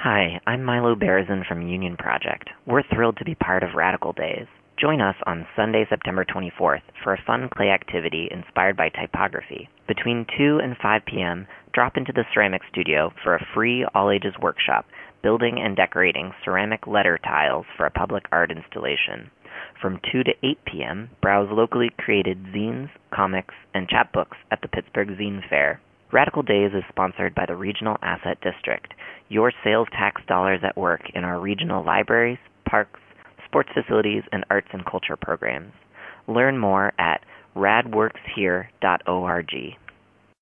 Hi, I'm Milo Berezin from Union Project. We're thrilled to be part of Radical Days. Join us on Sunday, September 24th for a fun clay activity inspired by typography. Between 2 and 5 p.m., drop into the Ceramic Studio for a free all-ages workshop, building and decorating ceramic letter tiles for a public art installation. From 2 to 8 p.m., browse locally created zines, comics, and chapbooks at the Pittsburgh Zine Fair. Radical Days is sponsored by the Regional Asset District, your sales tax dollars at work in our regional libraries, parks, sports facilities, and arts and culture programs. Learn more at radworkshere.org.